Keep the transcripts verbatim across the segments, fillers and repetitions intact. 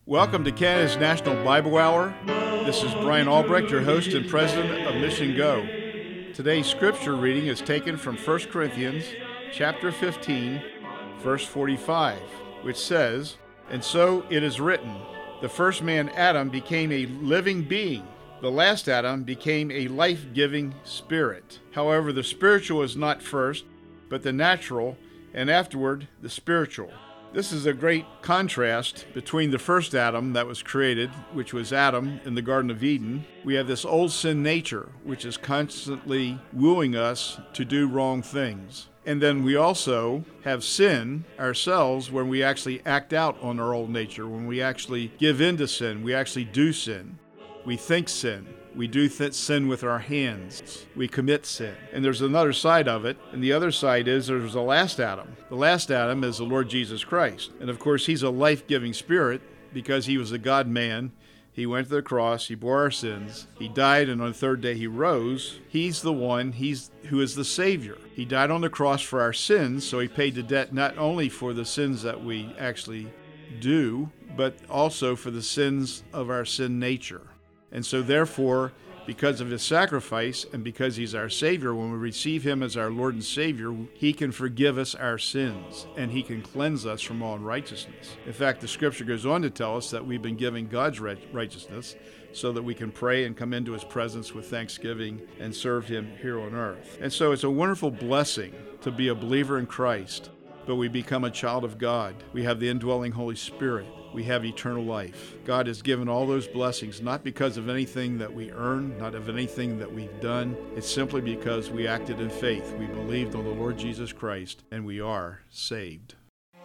Welcome to Canada's National Bible Hour. This is Brian Albrecht, your host and president of Mission Go. Today's scripture reading is taken from First Corinthians chapter fifteen, verse forty-five, which says, "And so it is written, the first man Adam became a living being. The last Adam became a life-giving spirit. However, the spiritual is not first, but the natural, and afterward the spiritual." This is a great contrast between the first Adam that was created, which was Adam in the Garden of Eden. We have this old sin nature, which is constantly wooing us to do wrong things. And then we also have sin ourselves when we actually act out on our old nature, when we actually give in to sin, we actually do sin. We think sin. We do th- sin with our hands. We commit sin. And there's another side of it. And the other side is there's the last Adam. The last Adam is the Lord Jesus Christ. And of course, he's a life-giving spirit because he was a God-man. He went to the cross. He bore our sins. He died, and on the third day he rose. He's the one he's who is the Savior. He died on the cross for our sins, so he paid the debt not only for the sins that we actually do, but also for the sins of our sin nature. And so therefore, because of his sacrifice and because he's our Savior, when we receive him as our Lord and Savior, he can forgive us our sins and he can cleanse us from all unrighteousness. In fact, the scripture goes on to tell us that we've been given God's righteousness so that we can pray and come into his presence with thanksgiving and serve him here on earth. And so it's a wonderful blessing to be a believer in Christ, but we become a child of God. We have the indwelling Holy Spirit. We have eternal life. God has given all those blessings, not because of anything that we earn, not of anything that we've done. It's simply because we acted in faith. We believed on the Lord Jesus Christ, and we are saved.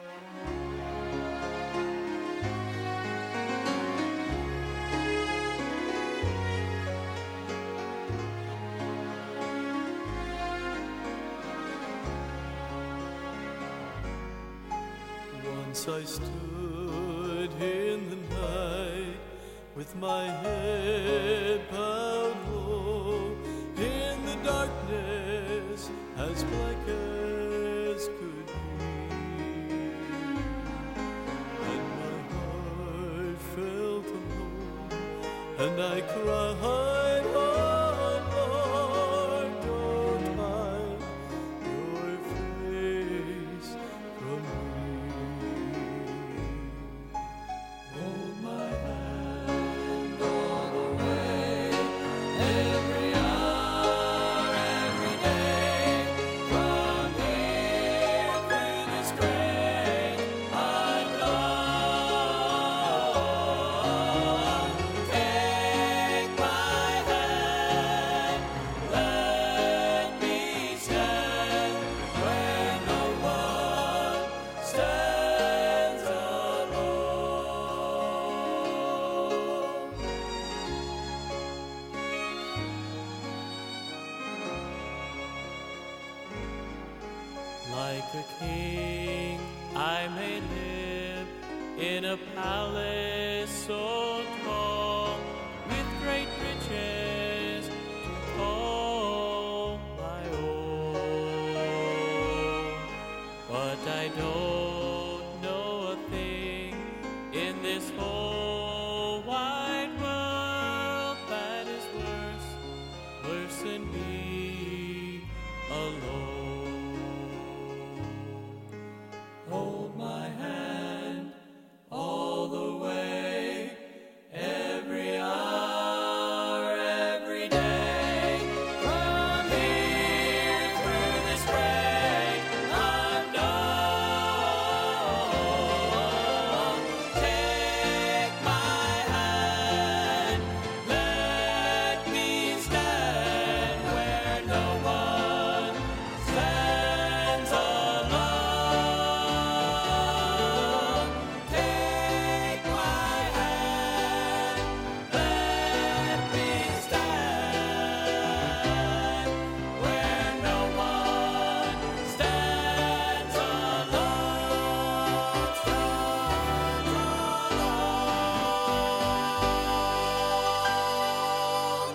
Once I stood in the night with my head bowed low in the darkness as black as could be, and my heart felt alone, and I cried, "Oh Lord, don't hide your face from me." Hold my hand all the way, every hour, every day, from here through this great unknown. Take my hand, let me stand where no one stands alone. Like a king, I may live in a palace so tall, with great riches to call my own. But I don't know a thing in this whole wide world that is worse, worse than me alone. Hold my hand all the way, every hour, every day, from here through this great unknown. Take my hand, let me stand where no one stands alone. Take my hand, let me stand where no one stands alone. Stands alone.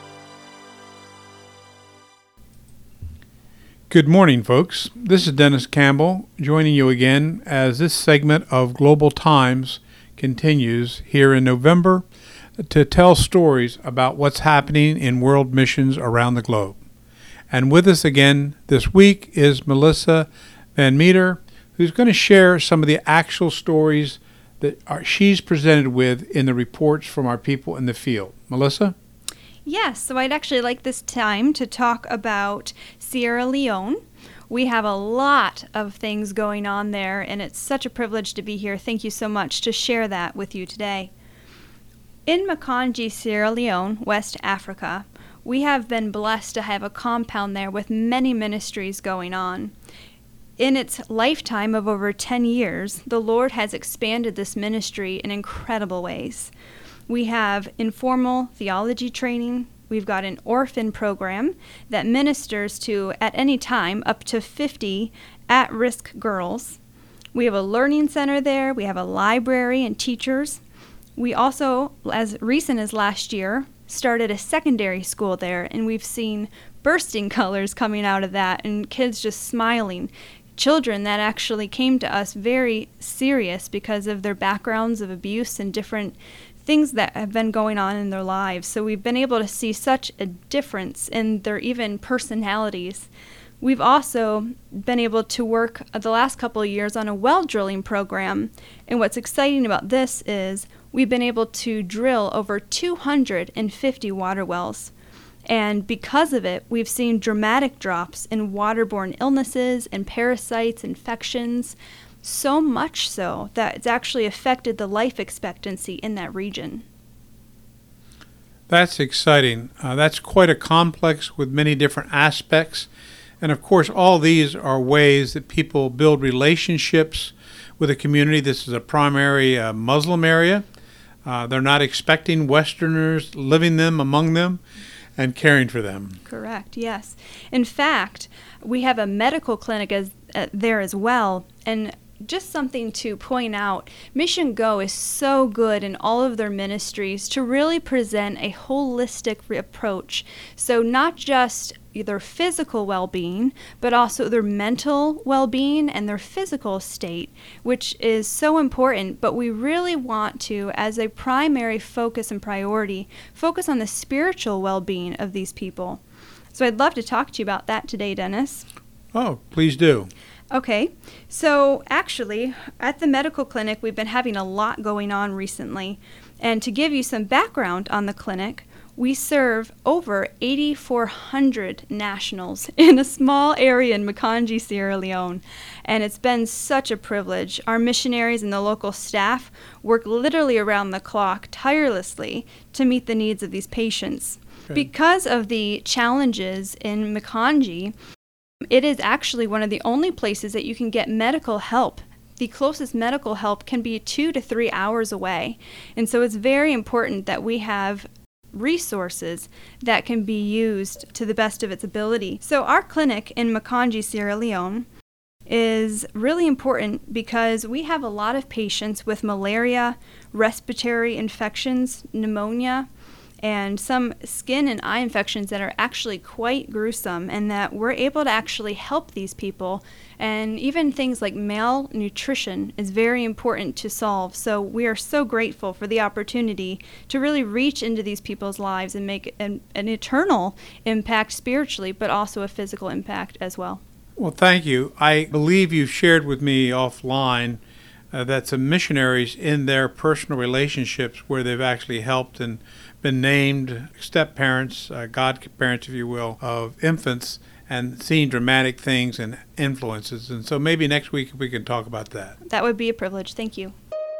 Good morning, folks. This is Dennis Campbell joining you again as this segment of Global Times continues here in November to tell stories about what's happening in world missions around the globe. And with us again this week is Melissa Van Meter, who's going to share some of the actual stories that are, she's presented with in the reports from our people in the field. Melissa? Yes, so I'd actually like this time to talk about Sierra Leone. We have a lot of things going on there, and it's such a privilege to be here. Thank you so much to share that with you today. In Makanji, Sierra Leone, West Africa, we have been blessed to have a compound there with many ministries going on. In its lifetime of over ten years, the Lord has expanded this ministry in incredible ways. We have informal theology training. We've got an orphan program that ministers to, at any time, up to fifty at-risk girls. We have a learning center there. We have a library and teachers. We also, as recent as last year, started a secondary school there, and we've seen bursting colors coming out of that and kids just smiling. Children that actually came to us very serious because of their backgrounds of abuse and different things that have been going on in their lives. So we've been able to see such a difference in their even personalities. We've also been able to work the last couple of years on a well drilling program. And what's exciting about this is we've been able to drill over two hundred fifty water wells. And because of it, we've seen dramatic drops in waterborne illnesses and parasites, infections, so much so that it's actually affected the life expectancy in that region. That's exciting. Uh, that's quite a complex with many different aspects. And of course, all these are ways that people build relationships with a community. This is a primary uh, Muslim area. Uh, they're not expecting Westerners living them among them and caring for them. Correct, yes. In fact, we have a medical clinic as, uh, there as well. And just something to point out, Mission Go is so good in all of their ministries to really present a holistic re- approach. So not just their physical well-being, but also their mental well-being and their physical state, which is so important. But we really want to, as a primary focus and priority, focus on the spiritual well-being of these people. So I'd love to talk to you about that today, Dennis. Oh, please do. Okay, so actually, at the medical clinic, we've been having a lot going on recently. And to give you some background on the clinic, we serve over eight thousand four hundred nationals in a small area in Makanji, Sierra Leone. And it's been such a privilege. Our missionaries and the local staff work literally around the clock, tirelessly, to meet the needs of these patients. Okay. Because of the challenges in Makanji, it is actually one of the only places that you can get medical help. The closest medical help can be two to three hours away. And so it's very important that we have resources that can be used to the best of its ability. So our clinic in Makanji, Sierra Leone is really important because we have a lot of patients with malaria, respiratory infections, pneumonia, and some skin and eye infections that are actually quite gruesome, and that we're able to actually help these people. And even things like malnutrition is very important to solve. So we are so grateful for the opportunity to really reach into these people's lives and make an, an eternal impact spiritually, but also a physical impact as well. Well, thank you. I believe you've shared with me offline uh, that some missionaries in their personal relationships where they've actually helped and been named step-parents, uh, godparents, if you will, of infants and seen dramatic things and influences. And so maybe next week we can talk about that. That would be a privilege. Thank you.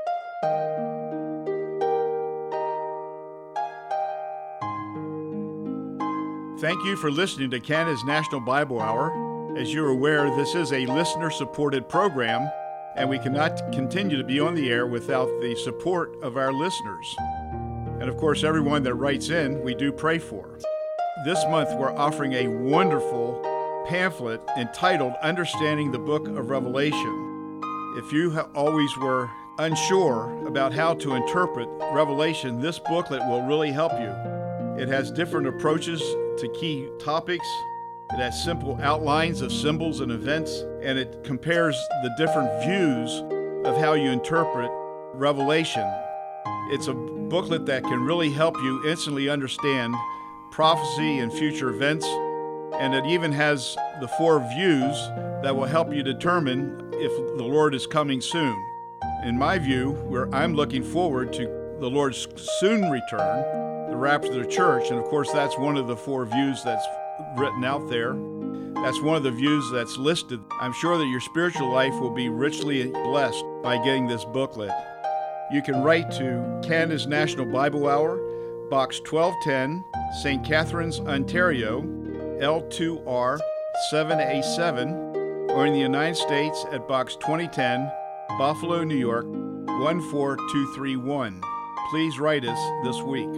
Thank you for listening to Canada's National Bible Hour. As you're aware, this is a listener-supported program, and we cannot continue to be on the air without the support of our listeners. And of course, everyone that writes in, we do pray for. This month, we're offering a wonderful pamphlet entitled Understanding the Book of Revelation. If you ha- always were unsure about how to interpret Revelation, this booklet will really help you. It has different approaches to key topics. It has simple outlines of symbols and events, and it compares the different views of how you interpret Revelation. It's a booklet that can really help you instantly understand prophecy and future events, and it even has the four views that will help you determine if the Lord is coming soon. In my view, where I'm looking forward to the Lord's soon return, the rapture of the church, and of course that's one of the four views that's written out there. That's one of the views that's listed. I'm sure that your spiritual life will be richly blessed by getting this booklet. You can write to Canada's National Bible Hour, Box twelve ten, Saint Catharines, Ontario, L two R seven A seven, or in the United States at Box twenty ten, Buffalo, New York, one four two three one. Please write us this week.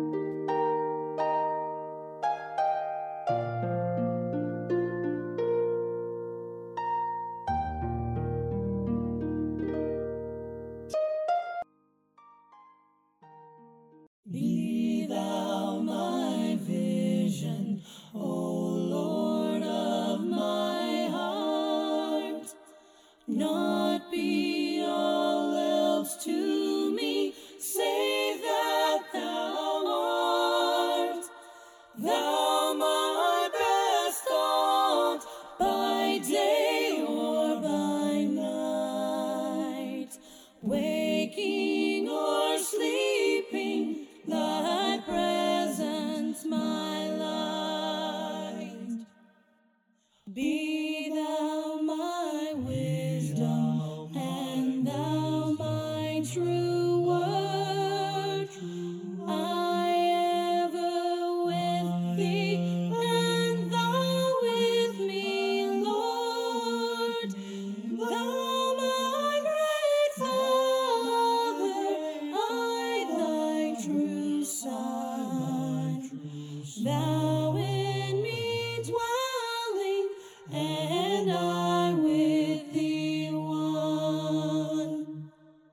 Be thou my vision, O Lord of my heart, not be all else to me, save that thou art. Thou my best thought, by day or by night, waking or sleeping, thy presence my light. Be thou my wisdom, and thou my true word. I ever with thee, and thou with me, Lord. Thou my great Father, I thy true Son. Thou in me dwelling, and I with thee one.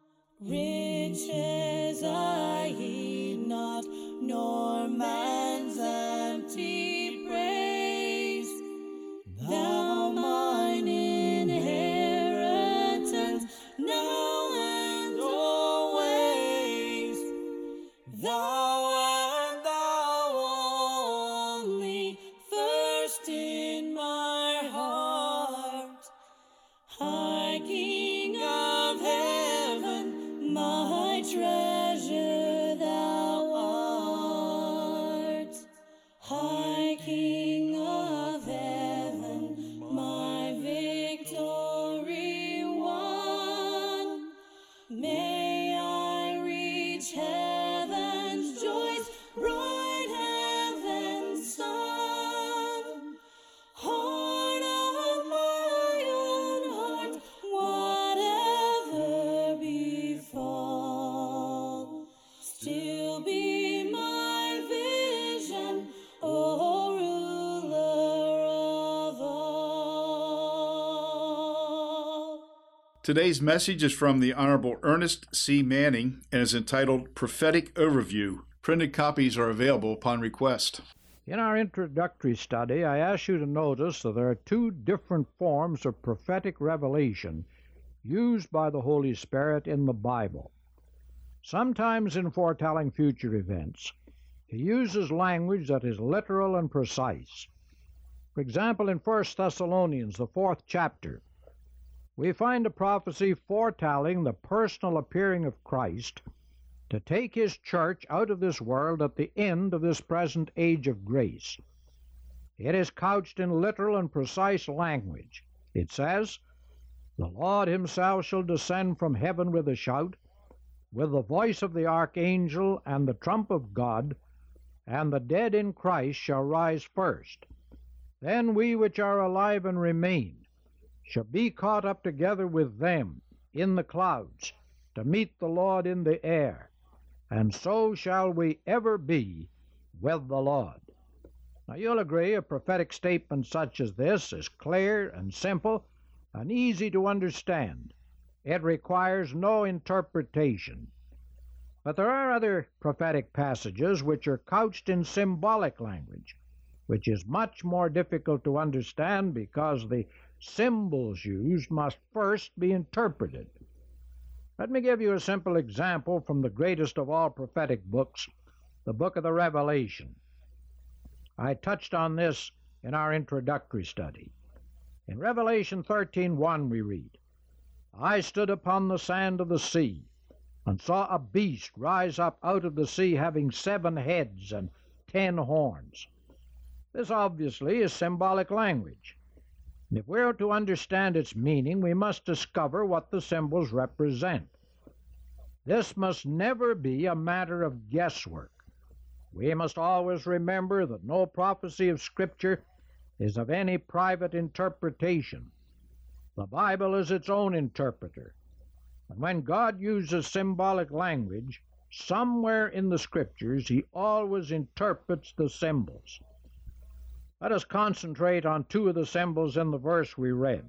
Riches I heed not, nor man's empty praise. Thou mine inheritance, now and always. Thou and thou only, first in my heart. High King of heaven, my treasure thou art. High King of heaven, my victory won. May I reach heaven's joys, bright heaven's sun. Heart of my own heart, whatever befall, still be my vision, O ruler of all. Today's message is from the Honorable Ernest C. Manning and is entitled Prophetic Overview. Printed copies are available upon request. In our introductory study, I asked you to notice that there are two different forms of prophetic revelation used by the Holy Spirit in the Bible. Sometimes in foretelling future events, he uses language that is literal and precise. For example, in First Thessalonians, the fourth chapter, we find a prophecy foretelling the personal appearing of Christ to take his church out of this world at the end of this present age of grace. It is couched in literal and precise language. It says, "The Lord himself shall descend from heaven with a shout, with the voice of the archangel and the trump of God, and the dead in Christ shall rise first. Then we which are alive and remain shall be caught up together with them in the clouds to meet the Lord in the air, and so shall we ever be with the Lord." Now you'll agree a prophetic statement such as this is clear and simple and easy to understand. It requires no interpretation. But there are other prophetic passages which are couched in symbolic language, which is much more difficult to understand because the symbols used must first be interpreted. Let me give you a simple example from the greatest of all prophetic books, the book of the Revelation. I touched on this in our introductory study. In Revelation thirteen one we read, I stood upon the sand of the sea, and saw a beast rise up out of the sea, having seven heads and ten horns. This obviously is symbolic language. If we are to understand its meaning, we must discover what the symbols represent. This must never be a matter of guesswork. We must always remember that no prophecy of Scripture is of any private interpretation. The Bible is its own interpreter. And when God uses symbolic language, somewhere in the Scriptures, he always interprets the symbols. Let us concentrate on two of the symbols in the verse we read.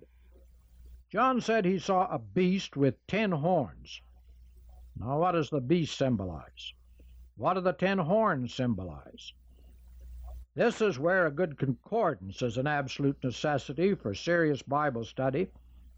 John said he saw a beast with ten horns. Now, what does the beast symbolize? What do the ten horns symbolize? This is where a good concordance is an absolute necessity for serious Bible study.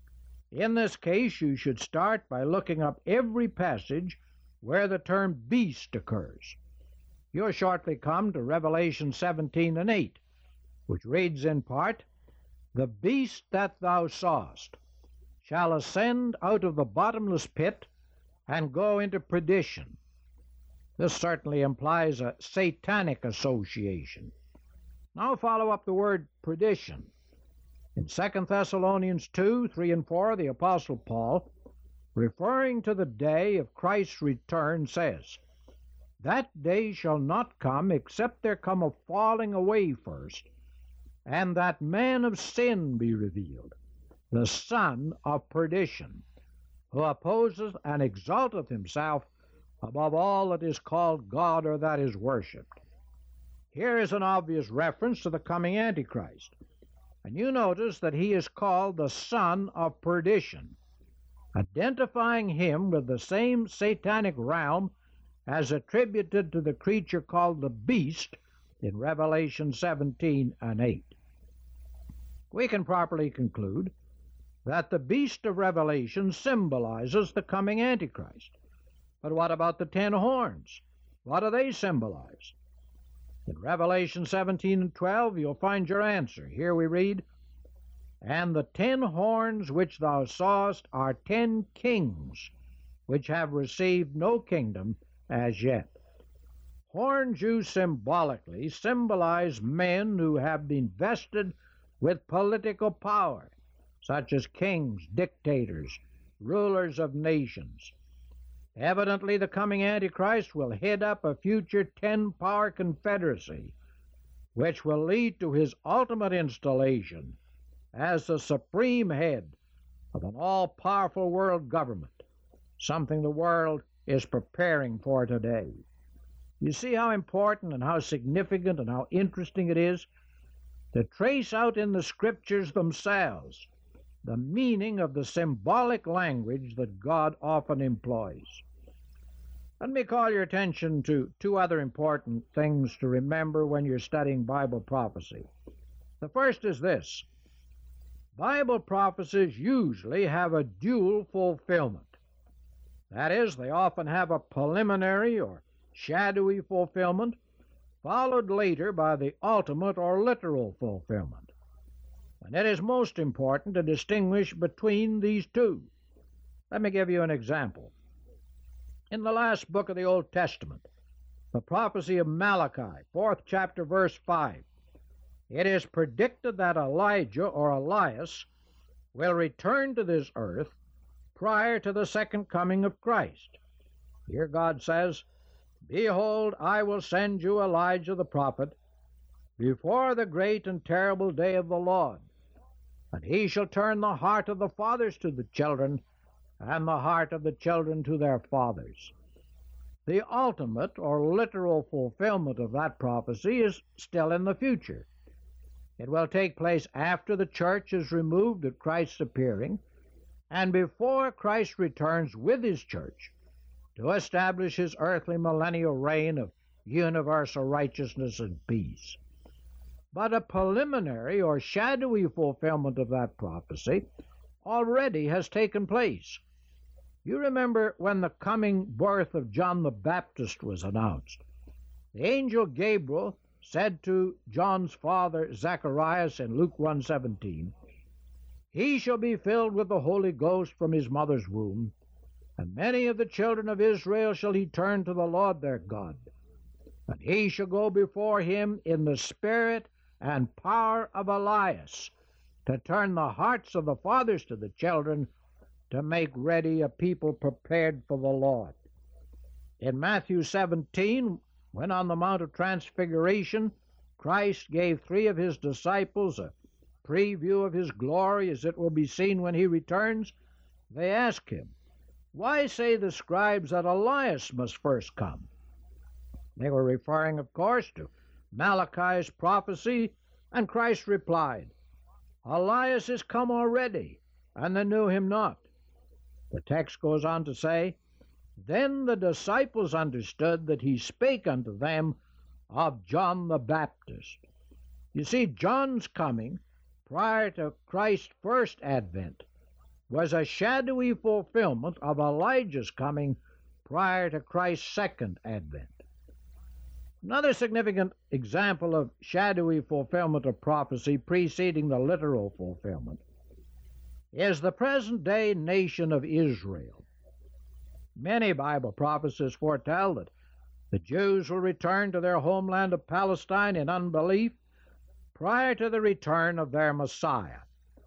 In this case, you should start by looking up every passage where the term beast occurs. You'll shortly come to Revelation seventeen and eight, which reads in part, The beast that thou sawest shall ascend out of the bottomless pit and go into perdition. This certainly implies a satanic association. Now follow up the word perdition. In Second Thessalonians two, three and four, the Apostle Paul, referring to the day of Christ's return, says, That day shall not come except there come a falling away first, and that man of sin be revealed, the son of perdition, who opposes and exalteth himself above all that is called God or that is worshipped. Here is an obvious reference to the coming Antichrist, and you notice that he is called the son of perdition, identifying him with the same satanic realm as attributed to the creature called the beast in Revelation seventeen and eight. We can properly conclude that the beast of Revelation symbolizes the coming Antichrist. But what about the ten horns? What do they symbolize? In Revelation seventeen and twelve, you'll find your answer. Here we read, And the ten horns which thou sawest are ten kings, which have received no kingdom as yet. Horns used symbolically symbolize men who have been vested with political power, such as kings, dictators, rulers of nations. Evidently, the coming Antichrist will head up a future ten-power confederacy, which will lead to his ultimate installation as the supreme head of an all-powerful world government, something the world is preparing for today. You see how important and how significant and how interesting it is to trace out in the Scriptures themselves the meaning of the symbolic language that God often employs. Let me call your attention to two other important things to remember when you're studying Bible prophecy. The first is this. Bible prophecies usually have a dual fulfillment. That is, they often have a preliminary or shadowy fulfillment, followed later by the ultimate or literal fulfillment. And it is most important to distinguish between these two. Let me give you an example. In the last book of the Old Testament, the prophecy of Malachi, fourth chapter, verse five, it is predicted that Elijah or Elias will return to this earth prior to the second coming of Christ. Here God says, Behold, I will send you Elijah the prophet before the great and terrible day of the Lord, and he shall turn the heart of the fathers to the children, and the heart of the children to their fathers. The ultimate or literal fulfillment of that prophecy is still in the future. It will take place after the church is removed at Christ's appearing, and before Christ returns with his church to establish his earthly millennial reign of universal righteousness and peace. But a preliminary or shadowy fulfillment of that prophecy already has taken place. You remember when the coming birth of John the Baptist was announced. The angel Gabriel said to John's father Zacharias in Luke one seventeen, "He shall be filled with the Holy Ghost from his mother's womb, and many of the children of Israel shall he turn to the Lord their God. And he shall go before him in the spirit and power of Elias, to turn the hearts of the fathers to the children, to make ready a people prepared for the Lord." In Matthew seventeen, when on the Mount of Transfiguration, Christ gave three of his disciples a preview of his glory as it will be seen when he returns, they ask him, "Why say the scribes that Elias must first come?" They were referring, of course, to Malachi's prophecy, and Christ replied, "Elias is come already, and they knew him not." The text goes on to say, "Then the disciples understood that he spake unto them of John the Baptist." You see, John's coming prior to Christ's first advent was a shadowy fulfillment of Elijah's coming prior to Christ's second advent. Another significant example of shadowy fulfillment of prophecy preceding the literal fulfillment is the present-day nation of Israel. Many Bible prophecies foretell that the Jews will return to their homeland of Palestine in unbelief prior to the return of their Messiah.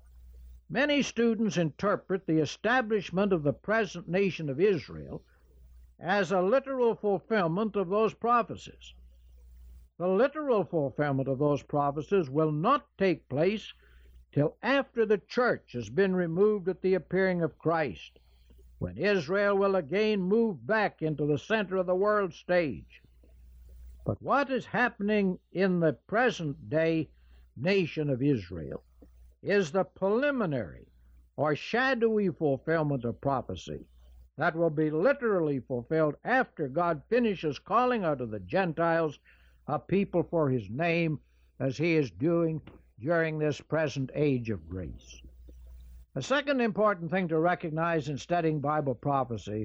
Many students interpret the establishment of the present nation of Israel as a literal fulfillment of those prophecies. The literal fulfillment of those prophecies will not take place till after the church has been removed at the appearing of Christ, when Israel will again move back into the center of the world stage. But what is happening in the present-day nation of Israel is the preliminary or shadowy fulfillment of prophecy that will be literally fulfilled after God finishes calling out of the Gentiles a people for his name, as he is doing during this present age of grace. A second important thing to recognize in studying Bible prophecy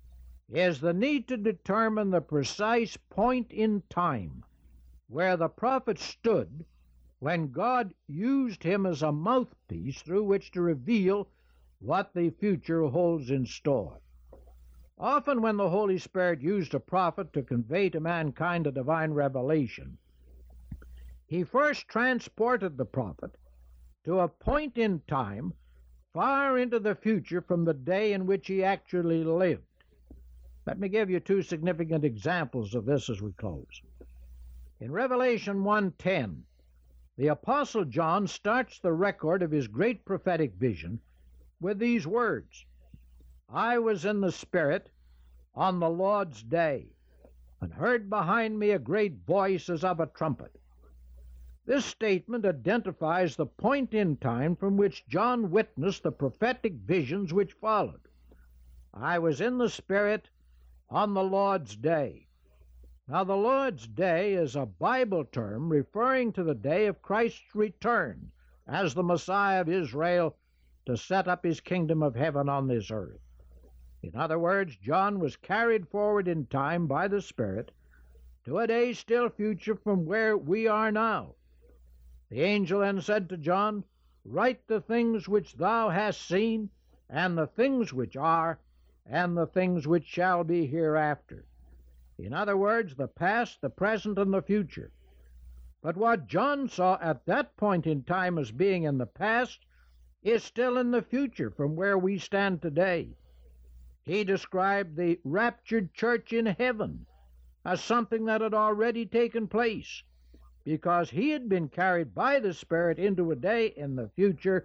is the need to determine the precise point in time where the prophet stood when God used him as a mouthpiece through which to reveal what the future holds in store. Often when the Holy Spirit used a prophet to convey to mankind a divine revelation, he first transported the prophet to a point in time far into the future from the day in which he actually lived. Let me give you two significant examples of this as we close. In Revelation one ten, the Apostle John starts the record of his great prophetic vision with these words, "I was in the Spirit on the Lord's day, and heard behind me a great voice as of a trumpet." This statement identifies the point in time from which John witnessed the prophetic visions which followed. "I was in the Spirit on the Lord's day." Now, the Lord's day is a Bible term referring to the day of Christ's return as the Messiah of Israel to set up his kingdom of heaven on this earth. In other words, John was carried forward in time by the Spirit to a day still future from where we are now. The angel then said to John, "Write the things which thou hast seen, and the things which are, and the things which shall be hereafter." In other words, the past, the present, and the future. But what John saw at that point in time as being in the past is still in the future from where we stand today. He described the raptured church in heaven as something that had already taken place, because he had been carried by the Spirit into a day in the future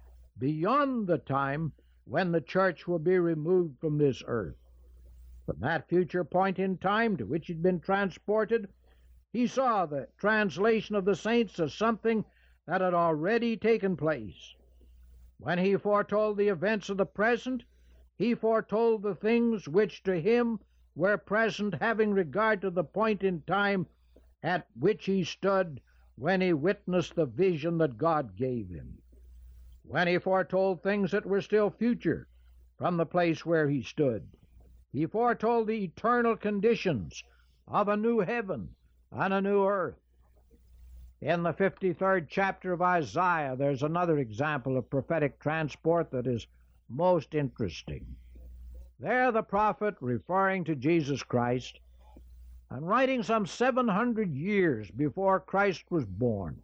beyond the time when the church will be removed from this earth. From that future point in time to which he'd been transported, he saw the translation of the saints as something that had already taken place. When he foretold the events of the present, he foretold the things which to him were present, having regard to the point in time at which he stood when he witnessed the vision that God gave him. When he foretold things that were still future, from the place where he stood. He foretold the eternal conditions of a new heaven and a new earth. In the fifty-third chapter of Isaiah, there's another example of prophetic transport that is most interesting. There the prophet, referring to Jesus Christ, and writing some seven hundred years before Christ was born,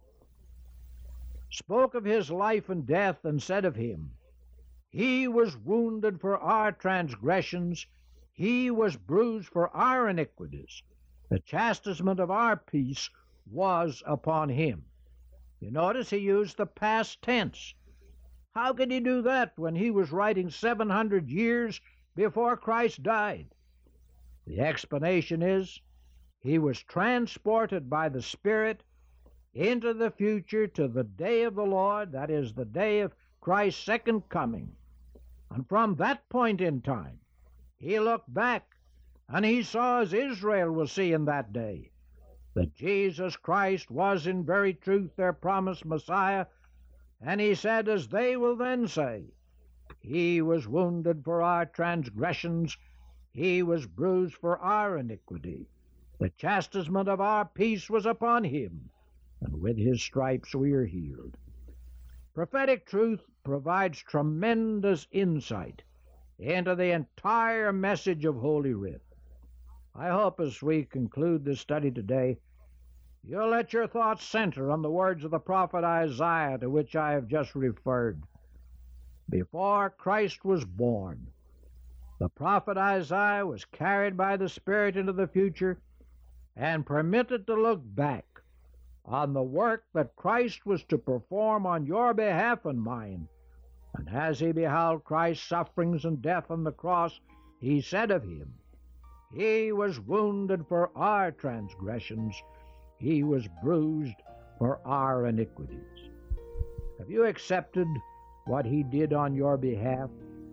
spoke of his life and death and said of him, "He was wounded for our transgressions, he was bruised for our iniquities. The chastisement of our peace was upon him." You notice he used the past tense. How could he do that when he was writing seven hundred years before Christ died? The explanation is he was transported by the Spirit into the future to the day of the Lord, that is, the day of Christ's second coming. And from that point in time, he looked back and he saw, as Israel will see in that day, that Jesus Christ was in very truth their promised Messiah, and he said, as they will then say, "He was wounded for our transgressions, he was bruised for our iniquity. The chastisement of our peace was upon him, and with his stripes we are healed." Prophetic truth provides tremendous insight into the entire message of Holy Writ. I hope as we conclude this study today, you'll let your thoughts center on the words of the prophet Isaiah to which I have just referred. Before Christ was born, the prophet Isaiah was carried by the Spirit into the future and permitted to look back on the work that Christ was to perform on your behalf and mine. And as he beheld Christ's sufferings and death on the cross, he said of him, "He was wounded for our transgressions, he was bruised for our iniquities." Have you accepted what he did on your behalf?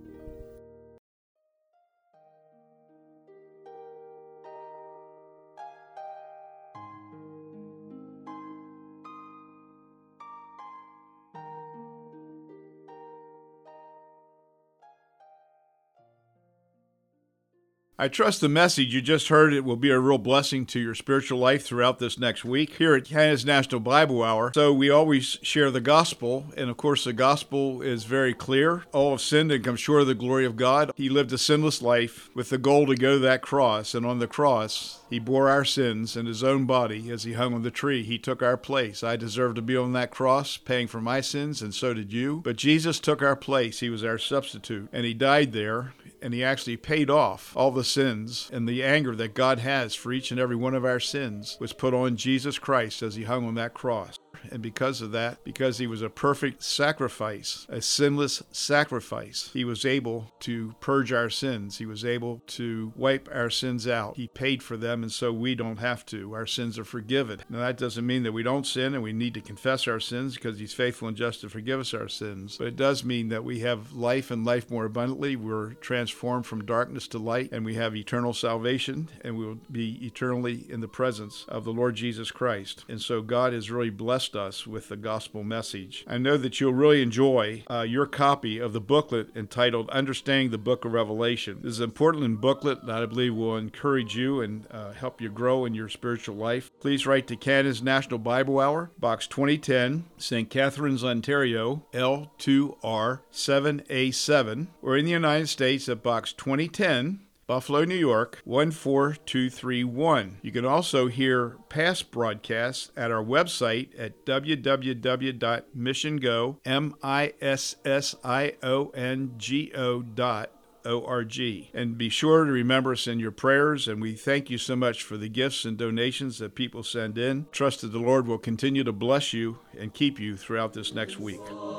I trust the message you just heard it will be a real blessing to your spiritual life throughout this next week here at Canada's National Bible Hour. So we always share the gospel, and of course the gospel is very clear. All have sinned and come short of the glory of God. He lived a sinless life with the goal to go to that cross, and on the cross he bore our sins in his own body as he hung on the tree. He took our place. I deserved to be on that cross, paying for my sins, and so did you. But Jesus took our place. He was our substitute, and he died there, and he actually paid off all the sins, and the anger that God has for each and every one of our sins was put on Jesus Christ as he hung on that cross. And because of that, because he was a perfect sacrifice, a sinless sacrifice, he was able to purge our sins. He was able to wipe our sins out. He paid for them, and so we don't have to. Our sins are forgiven. Now, that doesn't mean that we don't sin and we need to confess our sins, because he's faithful and just to forgive us our sins. But it does mean that we have life and life more abundantly. We're transformed from darkness to light, and we have eternal salvation, and we will be eternally in the presence of the Lord Jesus Christ. And so God has really blessed us with the gospel message. I know that you'll really enjoy uh, your copy of the booklet entitled Understanding the Book of Revelation. This is an important booklet that I believe will encourage you and uh, help you grow in your spiritual life. Please write to Canada's National Bible Hour, Box twenty ten, Saint Catharines, Ontario, L two R seven A seven, or in the United States at Box twenty ten, Buffalo, New York, one four two three one. You can also hear past broadcasts at our website at w w w dot mission go, M I S S I O N G O dot O R G. And be sure to remember us in your prayers, and we thank you so much for the gifts and donations that people send in. Trust that the Lord will continue to bless you and keep you throughout this next week.